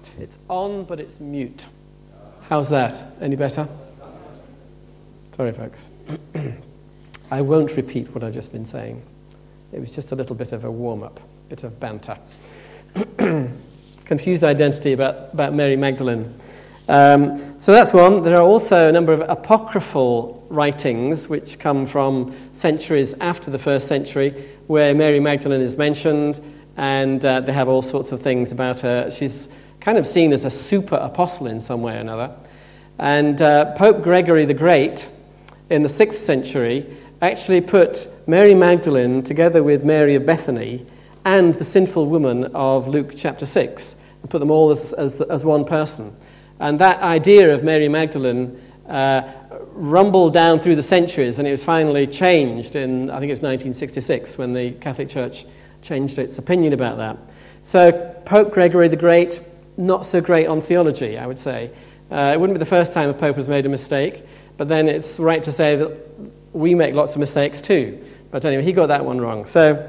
mute. It's on, but it's mute. How's that? Any better? Sorry, folks. I won't repeat what I've just been saying. It was just a little bit of a warm-up, bit of banter. Confused identity about Mary Magdalene. So that's one. There are also a number of apocryphal writings which come from centuries after the first century where Mary Magdalene is mentioned, and they have all sorts of things about her. She's kind of seen as a super apostle in some way or another. And Pope Gregory the Great in the 6th century actually put Mary Magdalene together with Mary of Bethany and the sinful woman of Luke chapter 6, and put them all as one person. And that idea of Mary Magdalene rumbled down through the centuries, and it was finally changed in, I think it was 1966, when the Catholic Church changed its opinion about that. So Pope Gregory the Great, not so great on theology, I would say. It wouldn't be the first time a pope has made a mistake, but then it's right to say that we make lots of mistakes too. But anyway, he got that one wrong. So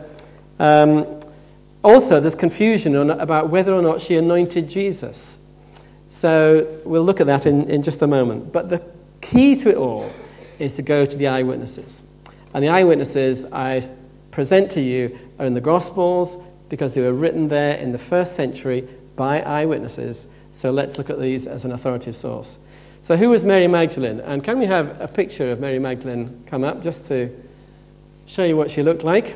also there's confusion about whether or not she anointed Jesus. So we'll look at that in just a moment. But the key to it all is to go to the eyewitnesses. And the eyewitnesses I present to you are in the Gospels because they were written there in the first century by eyewitnesses. So let's look at these as an authoritative source. So who was Mary Magdalene? And can we have a picture of Mary Magdalene come up just to show you what she looked like?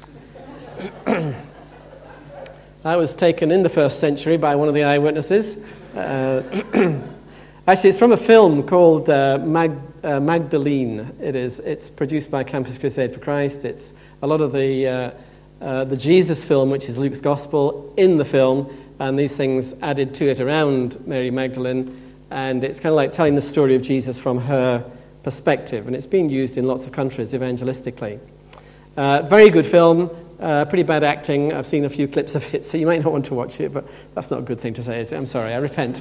That was taken in the first century by one of the eyewitnesses. Actually, it's from a film called Magdalene. It's produced by Campus Crusade for Christ. It's a lot of the Jesus film, which is Luke's Gospel, in the film, and these things added to it around Mary Magdalene. And it's kind of like telling the story of Jesus from her perspective, and it's being used in lots of countries evangelistically. Very good film. Pretty bad acting. I've seen a few clips of it, so you might not want to watch it, but that's not a good thing to say, is it? I'm sorry, I repent.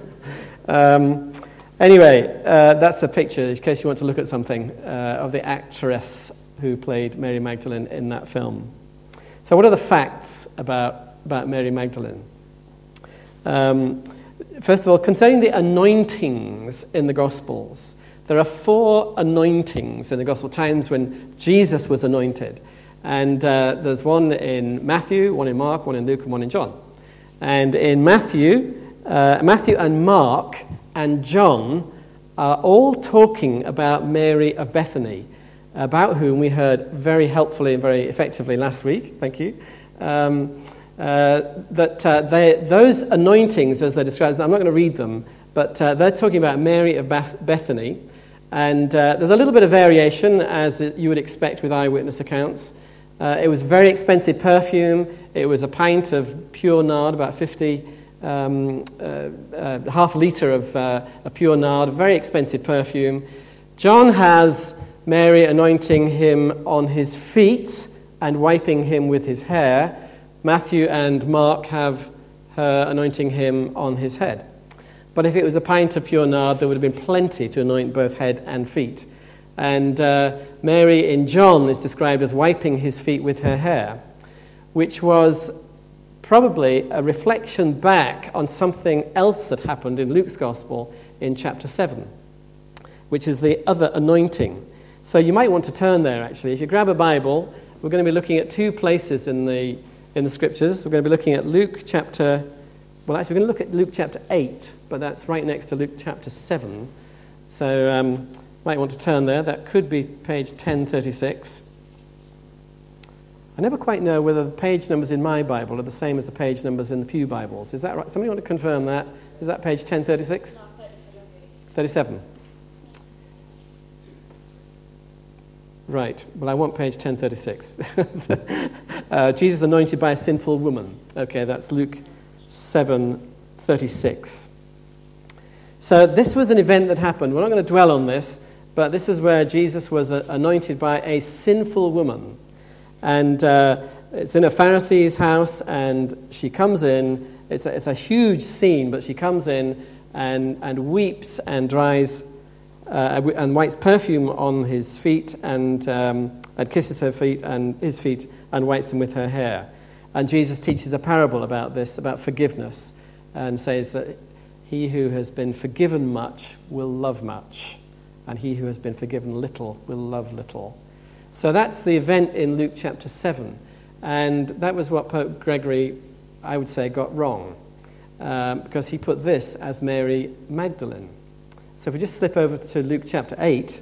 Anyway, that's a picture, in case you want to look at something, of the actress who played Mary Magdalene in that film. So what are the facts about Mary Magdalene? First of all, concerning the anointings in the Gospels, there are 4 anointings in the Gospel, times when Jesus was anointed. And there's one in Matthew, one in Mark, one in Luke, and one in John. And in Matthew and Mark and John are all talking about Mary of Bethany, about whom we heard very helpfully and very effectively last week. Thank you. Those anointings, as they're described, I'm not going to read them, but they're talking about Mary of Bethany. And there's a little bit of variation, as you would expect with eyewitness accounts. It was very expensive perfume. It was a pint of pure nard, about 50, half a litre of a pure nard, very expensive perfume. John has Mary anointing him on his feet and wiping him with his hair. Matthew and Mark have her anointing him on his head. But if it was a pint of pure nard, there would have been plenty to anoint both head and feet. And Mary in John is described as wiping his feet with her hair, which was probably a reflection back on something else that happened in Luke's Gospel in chapter 7, which is the other anointing. So you might want to turn there, actually. If you grab a Bible, we're going to be looking at 2 places in the Scriptures. We're going to be looking at Luke chapter... Well, actually, we're going to look at Luke chapter 8, but that's right next to Luke chapter 7. So... might want to turn there. That could be page 1036. I never quite know whether the page numbers in my Bible are the same as the page numbers in the Pew Bibles. Is that right? Somebody want to confirm that? Is that page 1036? 37. Right. Well, I want page 1036. Jesus anointed by a sinful woman. Okay, that's Luke 7:36. So this was an event that happened. We're not going to dwell on this, but this is where Jesus was anointed by a sinful woman. And it's in a Pharisee's house, and she comes in. It's a huge scene, but she comes in and weeps and dries and wipes perfume on his feet and kisses her feet and his feet and wipes them with her hair. And Jesus teaches a parable about this, about forgiveness. and says that he who has been forgiven much will love much, and he who has been forgiven little will love little. So that's the event in Luke chapter 7. And that was what Pope Gregory, I would say, got wrong, because he put this as Mary Magdalene. So if we just slip over to Luke chapter 8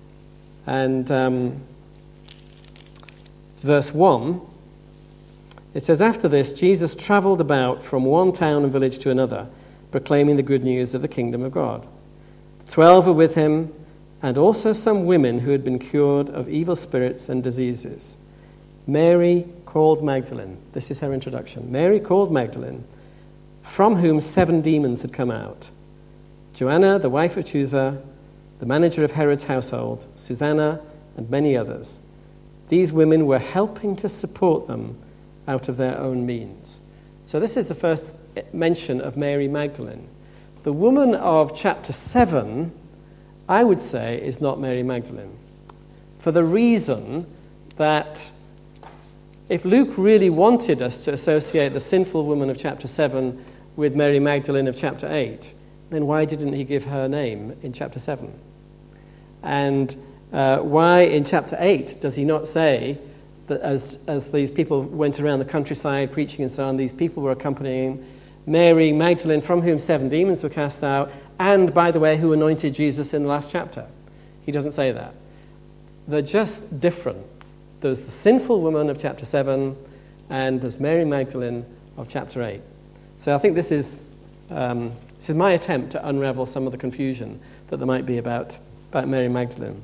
and verse 1, it says, "After this, Jesus travelled about from one town and village to another, proclaiming the good news of the kingdom of God. The 12 were with him, and also some women who had been cured of evil spirits and diseases. Mary called Magdalene," this is her introduction, "Mary called Magdalene, from whom 7 demons had come out. Joanna, the wife of Chuza, the manager of Herod's household, Susanna, and many others. These women were helping to support them out of their own means." So this is the first mention of Mary Magdalene. The woman of chapter 7, I would say, is not Mary Magdalene, for the reason that if Luke really wanted us to associate the sinful woman of chapter 7 with Mary Magdalene of chapter 8, then why didn't he give her name in chapter 7? And why in chapter 8 does he not say that as these people went around the countryside preaching and so on, these people were accompanying Mary Magdalene, from whom 7 demons were cast out, and, by the way, who anointed Jesus in the last chapter? He doesn't say that. They're just different. There's the sinful woman of chapter 7, and there's Mary Magdalene of chapter 8. So I think this is my attempt to unravel some of the confusion that there might be about Mary Magdalene.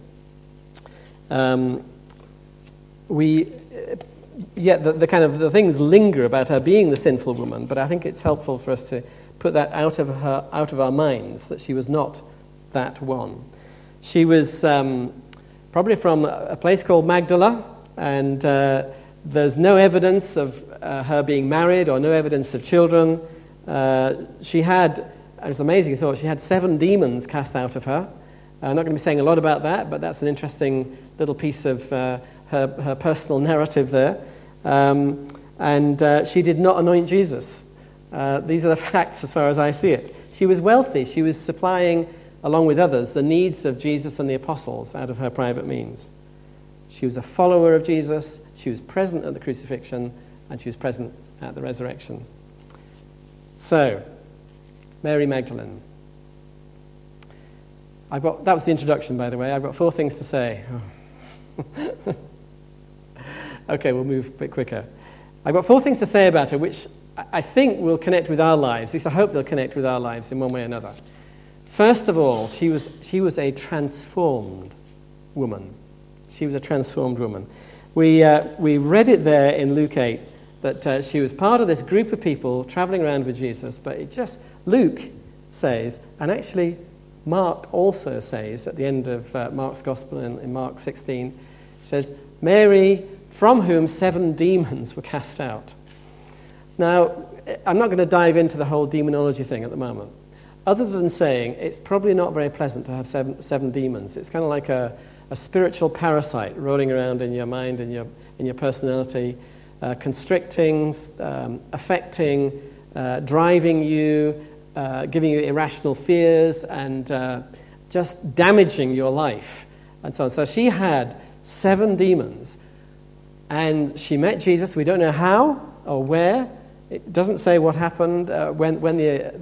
The things linger about her being the sinful woman, but I think it's helpful for us to put that out of our minds, that she was not that one. She was probably from a place called Magdala, and there's no evidence of her being married or no evidence of children. She had, it was amazing, I thought, she had 7 demons cast out of her. I'm not going to be saying a lot about that, but that's an interesting little piece of her personal narrative there. And she did not anoint Jesus. These are the facts as far as I see it. She was wealthy. She was supplying, along with others, the needs of Jesus and the apostles out of her private means. She was a follower of Jesus. She was present at the crucifixion, and she was present at the resurrection. So, Mary Magdalene. That was the introduction, by the way. I've got 4 things to say. Okay, we'll move a bit quicker. I've got 4 things to say about her, which I think will connect with our lives. At least I hope they'll connect with our lives in one way or another. First of all, she was a transformed woman. She was a transformed woman. We read it there in Luke 8 that she was part of this group of people traveling around with Jesus, but Luke says, and actually Mark also says at the end of Mark's Gospel in Mark 16, says, Mary, from whom 7 demons were cast out. Now, I'm not going to dive into the whole demonology thing at the moment, other than saying it's probably not very pleasant to have seven demons. It's kind of like a spiritual parasite rolling around in your mind and in your personality, constricting, affecting, driving you, giving you irrational fears, and just damaging your life, and so on. So she had 7 demons, and she met Jesus. We don't know how or where. It doesn't say what happened when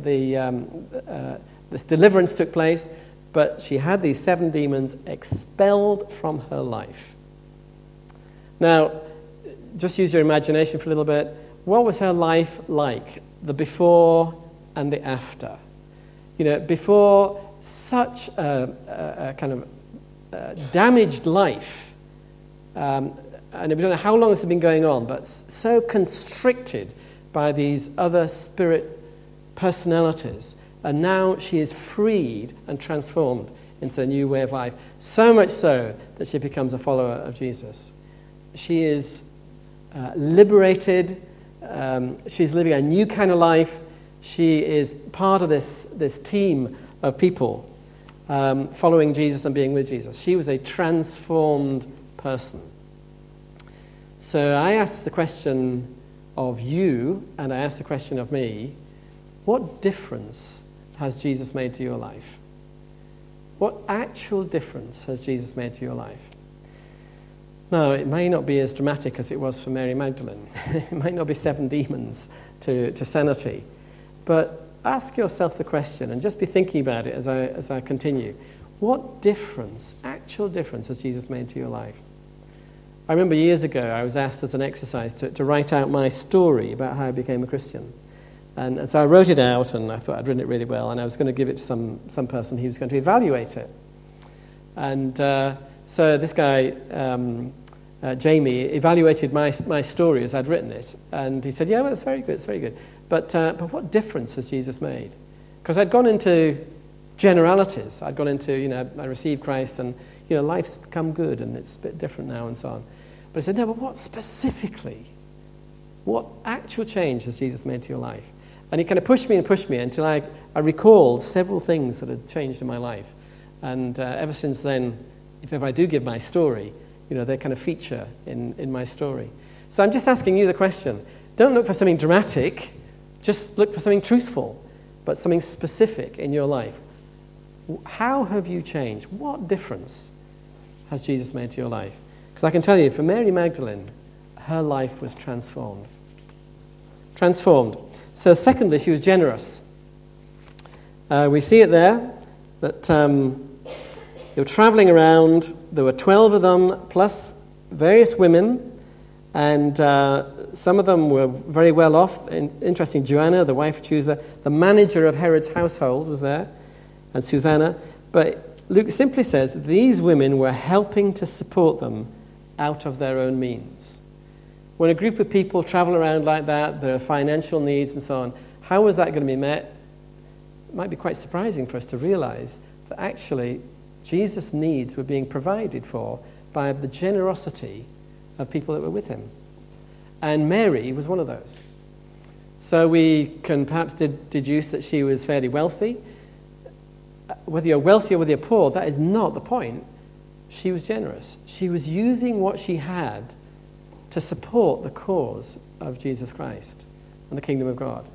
this deliverance took place, but she had these 7 demons expelled from her life. Now, just use your imagination for a little bit. What was her life like, the before and the after? You know, before such a kind of damaged life, and we don't know how long this has been going on, but so constricted by these other spirit personalities. And now she is freed and transformed into a new way of life. So much so that she becomes a follower of Jesus. She is liberated. She's living a new kind of life. She is part of this team of people following Jesus and being with Jesus. She was a transformed person. So I asked the question of you, and I asked the question of me, What difference has Jesus made to your life? What actual difference has Jesus made to your life? Now, it may not be as dramatic as it was for Mary Magdalene. It might not be 7 demons to sanity. But ask yourself the question, and just be thinking about it as I continue. What difference, actual difference, has Jesus made to your life? I remember years ago I was asked as an exercise to write out my story about how I became a Christian. And so I wrote it out, and I thought I'd written it really well, and I was going to give it to some person who was going to evaluate it. And so this guy, Jamie, evaluated my story as I'd written it, and he said, yeah, well, it's very good, it's very good. But what difference has Jesus made? Because I'd gone into generalities. I'd gone into, I received Christ, and, life's become good, and it's a bit different now, and so on. But he said, no, but what specifically? What actual change has Jesus made to your life? And he kind of pushed me until I recalled several things that had changed in my life. And ever since then, if ever I do give my story, they kind of feature in my story. So I'm just asking you the question. Don't look for something dramatic. Just look for something truthful, but something specific in your life. How have you changed? What difference has Jesus made to your life? Because I can tell you, for Mary Magdalene, her life was transformed. Transformed. So secondly, she was generous. We see it there, that they were traveling around. There were 12 of them, plus various women, and some of them were very well off. Interesting, Joanna, the wife of Chusa, the manager of Herod's household was there, and Susanna. But Luke simply says these women were helping to support them out of their own means. When a group of people travel around like that, there are financial needs and so on, how was that going to be met? It might be quite surprising for us to realize that actually Jesus' needs were being provided for by the generosity of people that were with him. And Mary was one of those. So we can perhaps deduce that she was fairly wealthy. Whether you're wealthy or whether you're poor, that is not the point. She was generous. She was using what she had to support the cause of Jesus Christ and the kingdom of God.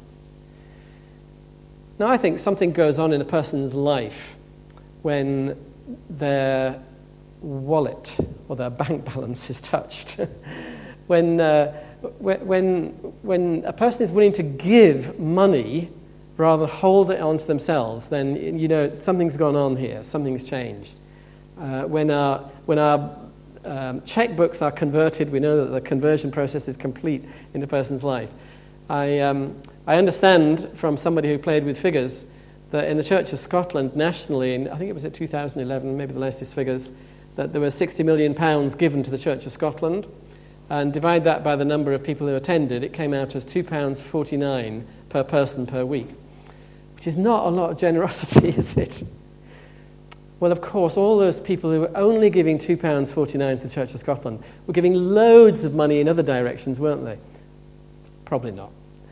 Now, I think something goes on in a person's life when their wallet or their bank balance is touched. when a person is willing to give money rather than hold it onto themselves, then something's gone on here, something's changed. When our checkbooks are converted, we know that the conversion process is complete in a person's life. I understand from somebody who played with figures that in the Church of Scotland nationally, and I think it was at 2011, maybe the latest figures, that there were £60 million given to the Church of Scotland, and divide that by the number of people who attended, it came out as £2.49 per person per week, which is not a lot of generosity, is it? Well, of course, all those people who were only giving £2.49 to the Church of Scotland were giving loads of money in other directions, weren't they? Probably not.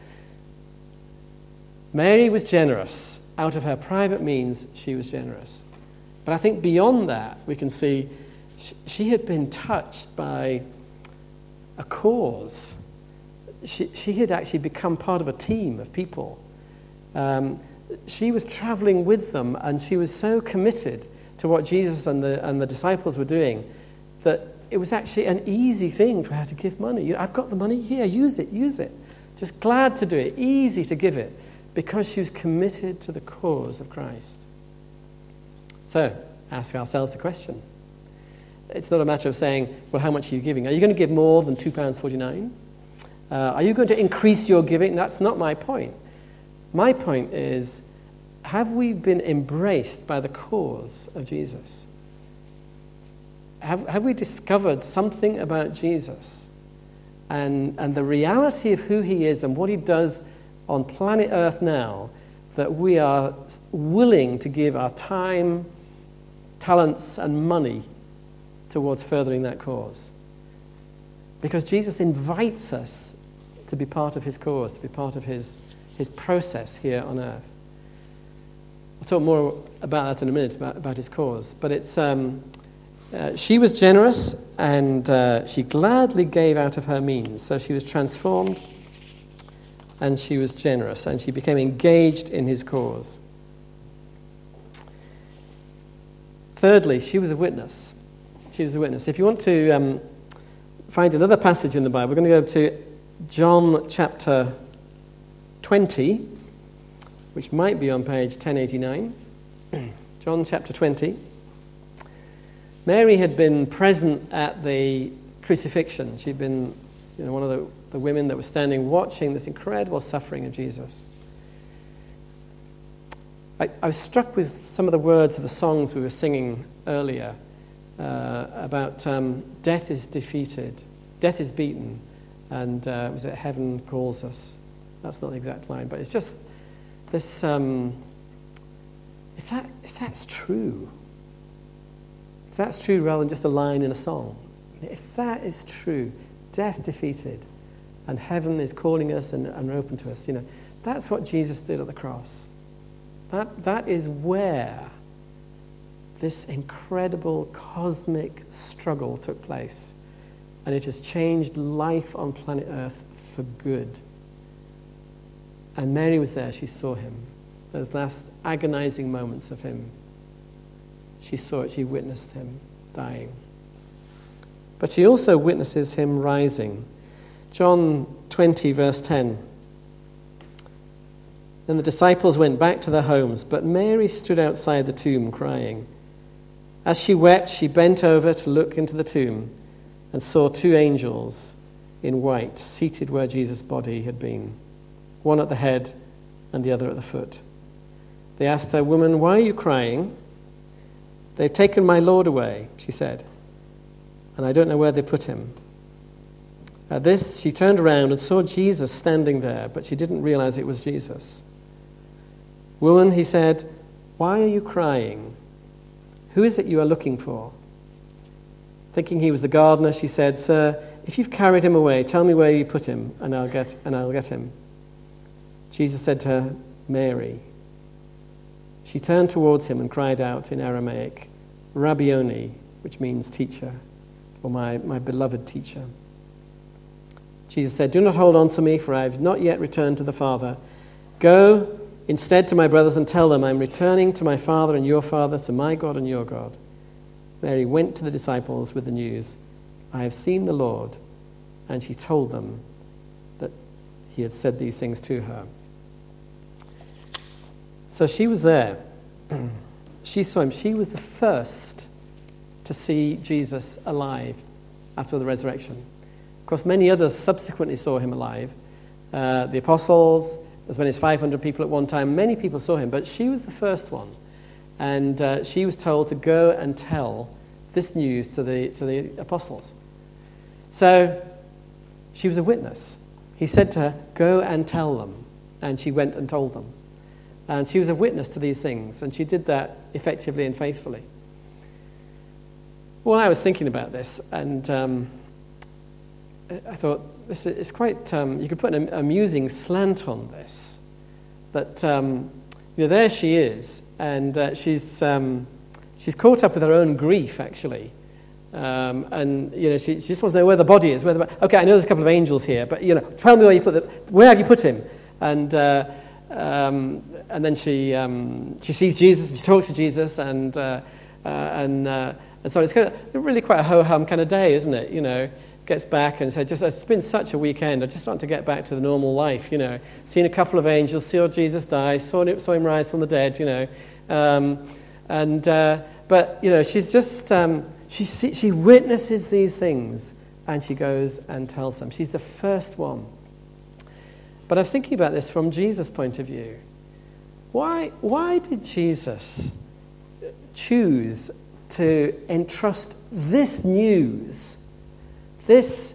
Mary was generous. Out of her private means, she was generous. But I think beyond that, we can see she had been touched by a cause. She had actually become part of a team of people. She was traveling with them, and she was so committed to what Jesus and the disciples were doing that it was actually an easy thing for her to give money. I've got the money, here, use it. Just glad to do it, easy to give it, because she was committed to the cause of Christ. So, ask ourselves the question. It's not a matter of saying, well, how much are you giving? Are you going to give more than £2.49? Are you going to increase your giving? That's not my point. My point is, have we been embraced by the cause of Jesus? Have we discovered something about Jesus and the reality of who he is and what he does on planet Earth now, that we are willing to give our time, talents, and money towards furthering that cause? Because Jesus invites us to be part of his cause, to be part of his process here on earth. I'll talk more about that in a minute, about his cause. But it's she was generous, and she gladly gave out of her means. So she was transformed. and she was generous, and she became engaged in his cause. Thirdly, she was a witness. She was a witness. If you want to find another passage in the Bible, we're going to go to John chapter 20, which might be on page 1089. John chapter 20. Mary had been present at the crucifixion. She'd been one of the women that was standing watching this incredible suffering of Jesus. I was struck with some of the words of the songs we were singing earlier about death is defeated, death is beaten, and was it heaven calls us? That's not the exact line, but it's just this, if that's true, rather than just a line in a song, if that is true, death defeated, and heaven is calling us and open to us, that's what Jesus did at the cross. That is where this incredible cosmic struggle took place, and it has changed life on planet Earth for good. And Mary was there. She saw him. Those last agonizing moments of him. She saw it. She witnessed him dying. But she also witnesses him rising. John 20, verse 10. Then the disciples went back to their homes, but Mary stood outside the tomb crying. As she wept, she bent over to look into the tomb and saw two angels in white seated where Jesus' body had been, one at the head and the other at the foot. They asked her, "Woman, why are you crying?" "They've taken my Lord away," she said, "and I don't know where they put him." At this, she turned around and saw Jesus standing there, but she didn't realize it was Jesus. "Woman," he said, "why are you crying? Who is it you are looking for?" Thinking he was the gardener, she said, "Sir, if you've carried him away, tell me where you put him, and I'll get him." Jesus said to her, "Mary." She turned towards him and cried out in Aramaic, "Rabboni," which means teacher, or my beloved teacher. Jesus said, "Do not hold on to me, for I have not yet returned to the Father. Go instead to my brothers and tell them, I'm returning to my Father and your Father, to my God and your God." Mary went to the disciples with the news, "I have seen the Lord," and she told them that he had said these things to her. So she was there. She saw him. She was the first to see Jesus alive after the resurrection. Of course, many others subsequently saw him alive. The apostles, as many as 500 people at one time, many people saw him, but she was the first one. And she was told to go and tell this news to the apostles. So she was a witness. He said to her, "Go and tell them." And she went and told them. And she was a witness to these things, and she did that effectively and faithfully. Well, I was thinking about this, and I thought, this is quite, you could put an amusing slant on this. That, there she is, and she's caught up with her own grief, actually. And, she just wants to know where the body is. Okay, I know there's a couple of angels here, but, tell me where have you put him? And then she sees Jesus, and she talks to Jesus, and so it's really quite a ho-hum kind of day, isn't it? Gets back and said, "It's been such a weekend. I just want to get back to the normal life. Seen a couple of angels, saw Jesus die, saw him rise from the dead. But she's just she witnesses these things, and she goes and tells them. She's the first one. But I was thinking about this from Jesus' point of view. Why did Jesus choose to entrust this news, this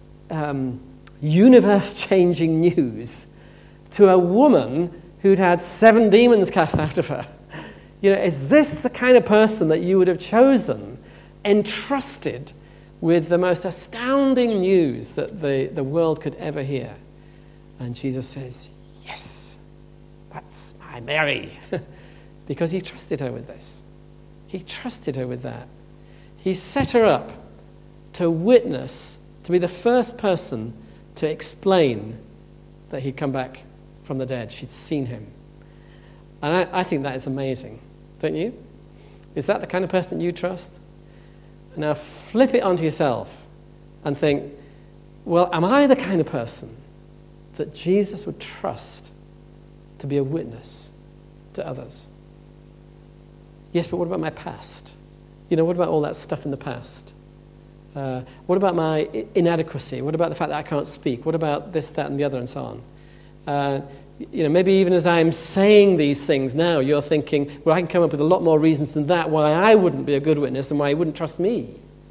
universe-changing news, to a woman who'd had 7 demons cast out of her? Is this the kind of person that you would have chosen, entrusted with the most astounding news that the world could ever hear? And Jesus says, "Yes, that's my Mary," because he trusted her with this. He trusted her with that. He set her up to witness, to be the first person to explain that he'd come back from the dead. She'd seen him. And I think that is amazing, don't you? Is that the kind of person that you trust? Now flip it onto yourself and think, well, am I the kind of person that Jesus would trust to be a witness to others? Yes, but what about my past? What about all that stuff in the past? What about my inadequacy? What about the fact that I can't speak? What about this, that, and the other, and so on? Maybe even as I'm saying these things now, you're thinking, well, I can come up with a lot more reasons than that why I wouldn't be a good witness and why he wouldn't trust me.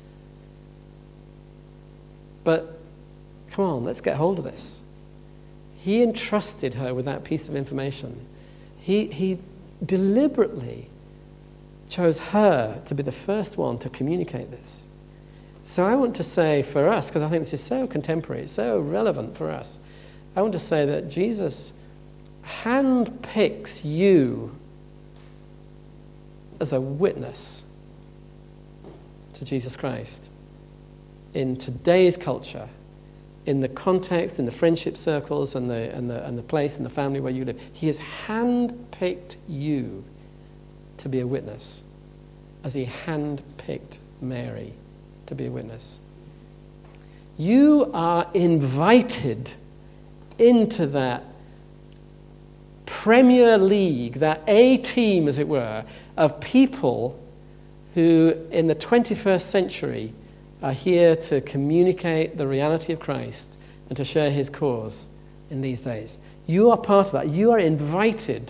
But come on, let's get hold of this. He entrusted her with that piece of information. He deliberately chose her to be the first one to communicate this. So I want to say for us, because I think this is so contemporary, so relevant for us, I want to say that Jesus handpicks you as a witness to Jesus Christ in today's culture, in the context, in the friendship circles, and the place, and the family where you live. He has handpicked you to be a witness, as he handpicked Mary to be a witness. You are invited into that Premier League, that A team, as it were, of people who in the 21st century are here to communicate the reality of Christ and to share his cause in these days. You are part of that. You are invited.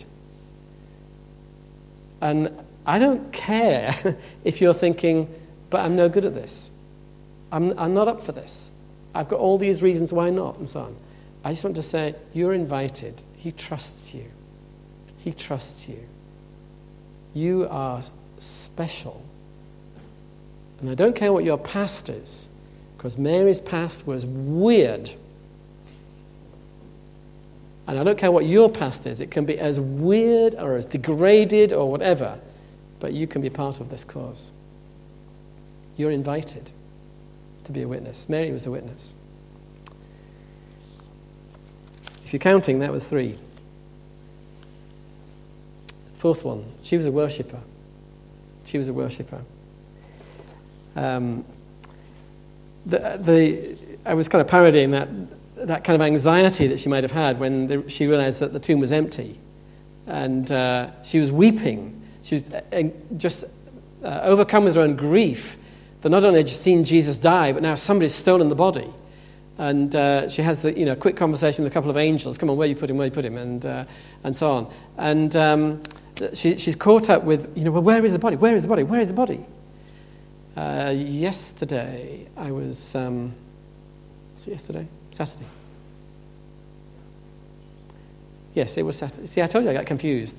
And I don't care if you're thinking, but I'm no good at this. I'm not up for this. I've got all these reasons why not, and so on. I just want to say, you're invited. He trusts you. He trusts you. You are special. And I don't care what your past is, because Mary's past was weird. And I don't care what your past is. It can be as weird or as degraded or whatever, but you can be part of this cause. You're invited to be a witness. Mary was a witness. If you're counting, that was 3. Fourth one, she was a worshipper. She was a worshipper. I was kind of parodying that kind of anxiety that she might have had when she realized that the tomb was empty. And she was weeping. She was just overcome with her own grief that not only had she seen Jesus die, but now somebody's stolen the body. And she has the quick conversation with a couple of angels. Come on, where you put him, and so on. And she's caught up with, well, where is the body? Where is the body? Where is the body? Yesterday, I was, was it yesterday? Saturday. Yes, it was Saturday. See, I told you I got confused.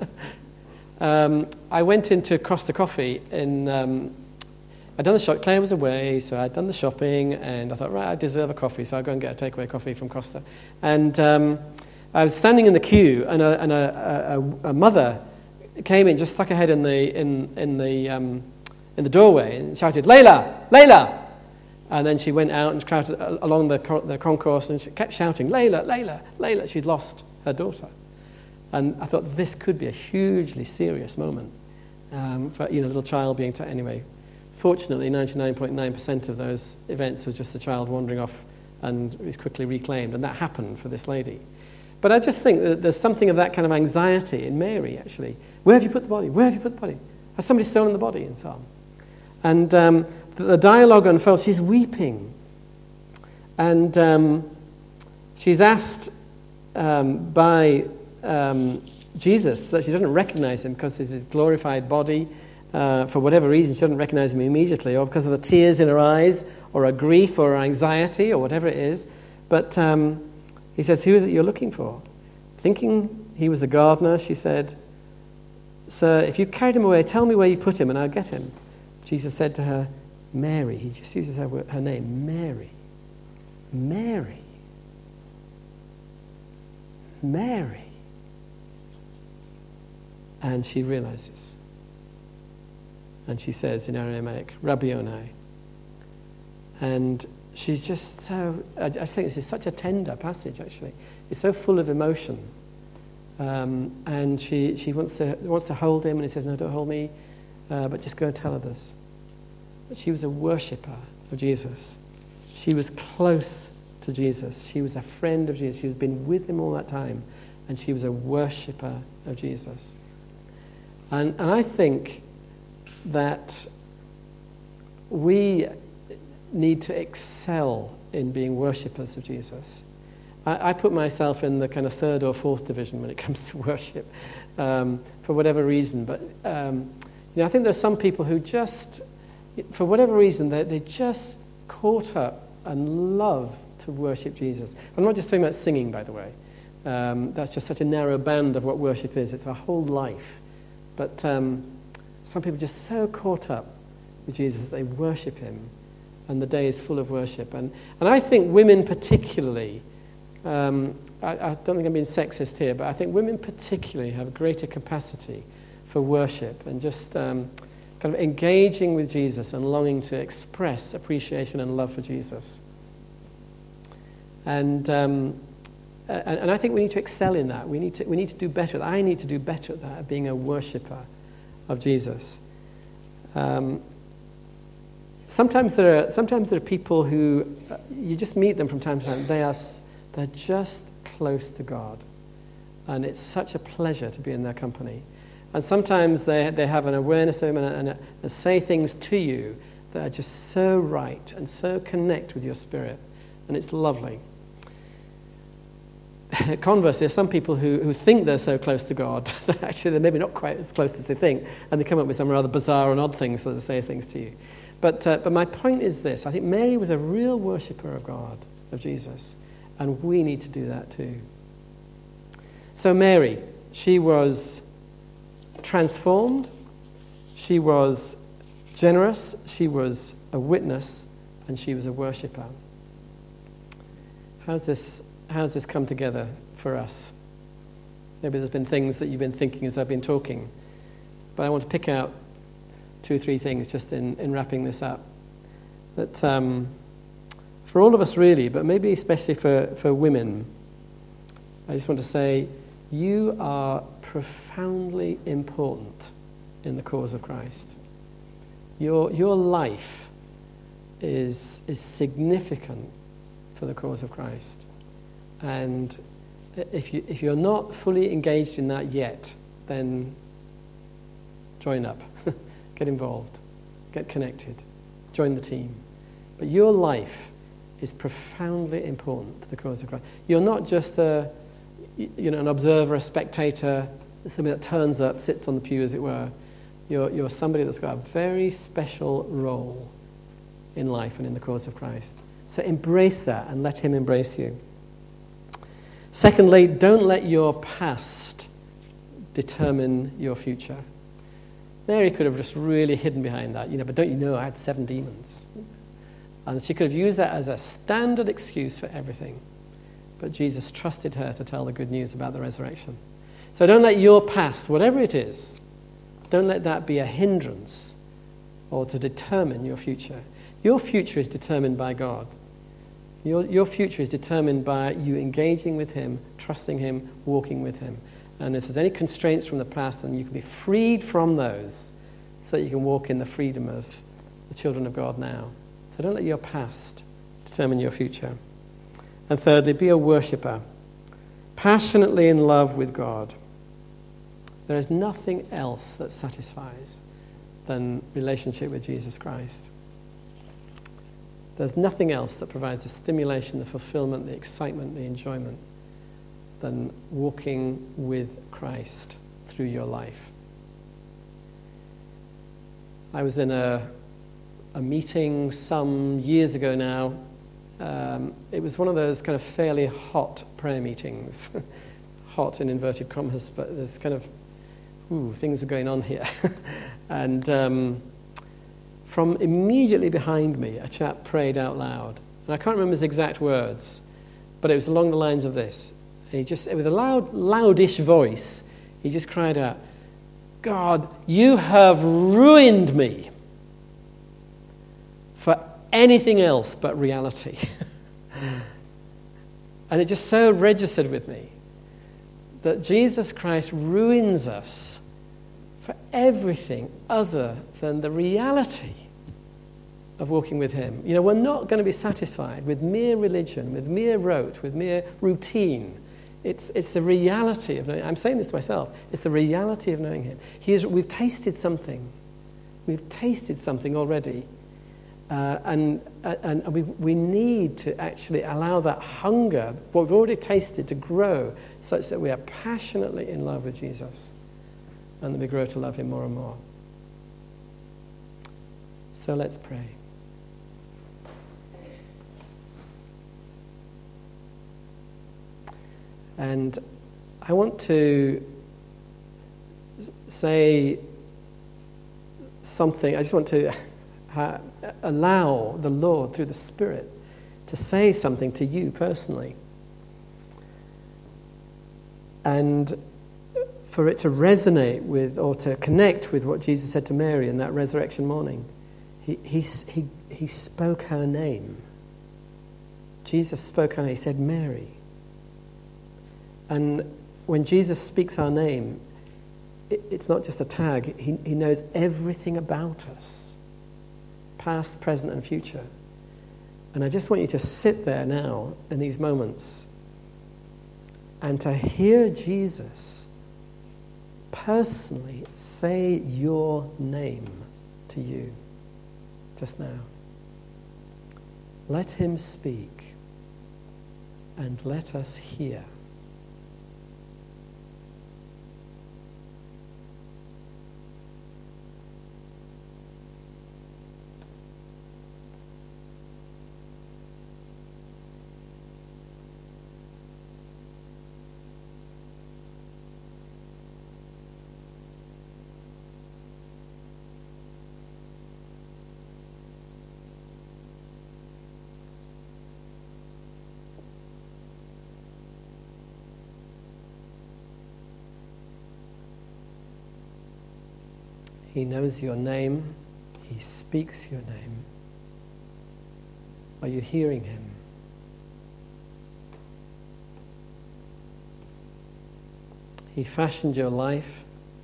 I went into Costa Coffee I'd done the shop. Claire was away, so I'd done the shopping, and I thought, right, I deserve a coffee, so I'll go and get a takeaway coffee from Costa. And I was standing in the queue, and a mother came in, just stuck her head in the doorway, and shouted, "Layla, Layla!" And then she went out and crowded along the concourse, and she kept shouting, "Layla, Layla, Layla!" She'd lost her daughter, and I thought this could be a hugely serious moment for a little child being anyway. Fortunately, 99.9% of those events was just the child wandering off and was quickly reclaimed, and that happened for this lady. But I just think that there's something of that kind of anxiety in Mary, actually. Where have you put the body? Where have you put the body? Has somebody stolen the body? And so on. And the dialogue unfolds. She's weeping. And she's asked by Jesus that she doesn't recognize him because of his glorified body. For whatever reason, she doesn't recognize him immediately, or because of the tears in her eyes, or her grief, or her anxiety, or whatever it is. But he says, "Who is it you're looking for?" Thinking he was a gardener, she said, "Sir, if you carried him away, tell me where you put him, and I'll get him." Jesus said to her, "Mary." He just uses her name, Mary. Mary. Mary. And she realizes. And she says in Aramaic, "Rabboni." And she's just so, I think this is such a tender passage, actually. is so full of emotion. And she wants to hold him, and he says, no, don't hold me, but just go and tell others. But she was a worshipper of Jesus. She was close to Jesus. She was a friend of Jesus. She had been with him all that time, and she was a worshipper of Jesus. And I think that we need to excel in being worshippers of Jesus. I put myself in the kind of 3rd or 4th division when it comes to worship, for whatever reason. But I think there are some people who just, for whatever reason, they just caught up and love to worship Jesus. I'm not just talking about singing, by the way. That's just such a narrow band of what worship is. It's our whole life. But some people are just so caught up with Jesus, they worship him, and the day is full of worship. And I think women particularly, I don't think I'm being sexist here, but I think women particularly have a greater capacity for worship and just kind of engaging with Jesus and longing to express appreciation and love for Jesus. And I think we need to excel in that. We need to do better. I need to do better at that, at being a worshipper of Jesus. Sometimes there are people who you just meet them from time to time. They're just close to God, and it's such a pleasure to be in their company. And sometimes they have an awareness of him and say things to you that are just so right and so connect with your spirit, and it's lovely. Conversely, there's some people who think they're so close to God that actually they're maybe not quite as close as they think, and they come up with some rather bizarre and odd things that they say things to you. But my point is this: I think Mary was a real worshipper of God, of Jesus, and we need to do that too. So Mary, she was transformed, she was generous, she was a witness, and she was a worshipper. How's this come together for us? Maybe there's been things that you've been thinking as I've been talking, but I want to pick out 2 or 3 things just in wrapping this up. That for all of us really, but maybe especially for women, I just want to say you are profoundly important in the cause of Christ. Your life is significant for the cause of Christ. And if you're not fully engaged in that yet, then join up, get involved, get connected, join the team. But your life is profoundly important to the cause of Christ. You're not just an observer, a spectator, somebody that turns up, sits on the pew, as it were. You're somebody that's got a very special role in life and in the cause of Christ. So embrace that and let him embrace you. Secondly, don't let your past determine your future. Mary could have just really hidden behind that, but don't you know I had 7 demons? And she could have used that as a standard excuse for everything. But Jesus trusted her to tell the good news about the resurrection. So don't let your past, whatever it is, don't let that be a hindrance or to determine your future. Your future is determined by God. Your future is determined by you engaging with him, trusting him, walking with him. And if there's any constraints from the past, then you can be freed from those so that you can walk in the freedom of the children of God now. So don't let your past determine your future. And thirdly, be a worshipper, passionately in love with God. There is nothing else that satisfies than relationship with Jesus Christ. There's nothing else that provides the stimulation, the fulfillment, the excitement, the enjoyment than walking with Christ through your life. I was in a meeting some years ago now. It was one of those kind of fairly hot prayer meetings. Hot in inverted commas, but there's kind of, things are going on here. And from immediately behind me, a chap prayed out loud. And I can't remember his exact words, but it was along the lines of this. And with a loudish voice, he just cried out, God, you have ruined me for anything else but reality. And it just so registered with me that Jesus Christ ruins us for everything other than the reality of walking with him. You know, we're not going to be satisfied with mere religion, with mere rote, with mere routine. It's the reality of knowing. I'm saying this to myself. It's the reality of knowing him. We've tasted something. We've tasted something already. And we need to actually allow that hunger, what we've already tasted, to grow such that we are passionately in love with Jesus and that we grow to love him more and more. So let's pray. And I want to say something. I just want to allow the Lord, through the Spirit, to say something to you personally. And for it to resonate with, or to connect with what Jesus said to Mary in that resurrection morning. He spoke her name. Jesus spoke her name. He said, Mary. And when Jesus speaks our name, it's not just a tag. He knows everything about us, past, present, and future. And I just want you to sit there now in these moments and to hear Jesus personally say your name to you just now. Let him speak and let us hear. He knows your name. He speaks your name. Are you hearing him? He fashioned your life,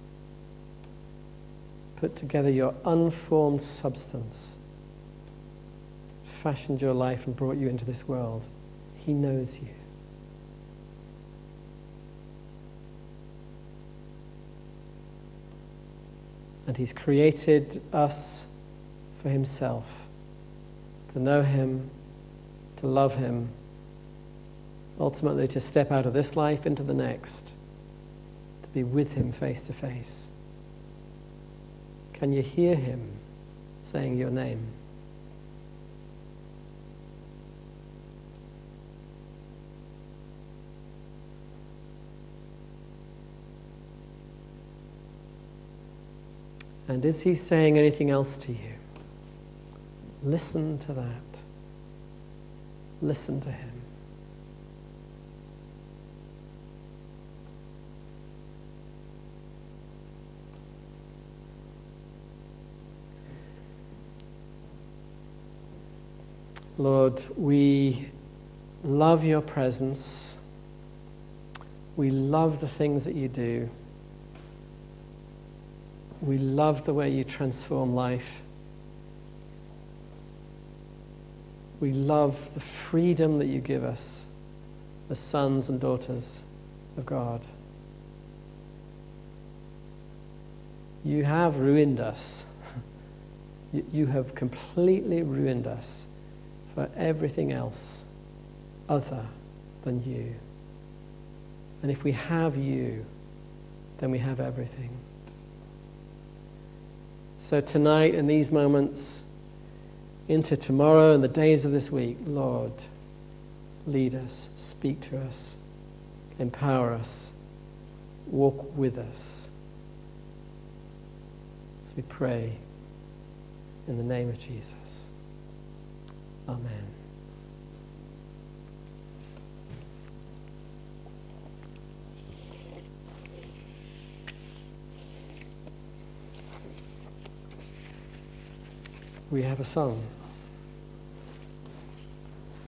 put together your unformed substance, fashioned your life and brought you into this world. He knows you. And he's created us for himself, to know him, to love him, ultimately to step out of this life into the next, to be with him face to face. Can you hear him saying your name? And is he saying anything else to you? Listen to that. Listen to him. Lord, we love your presence. We love the things that you do. We love the way you transform life. We love the freedom that you give us as sons and daughters of God. You have ruined us. You have completely ruined us for everything else other than you. And if we have you, then we have everything. So tonight, in these moments, into tomorrow and the days of this week, Lord, lead us, speak to us, empower us, walk with us. As we pray in the name of Jesus. Amen. We have a song.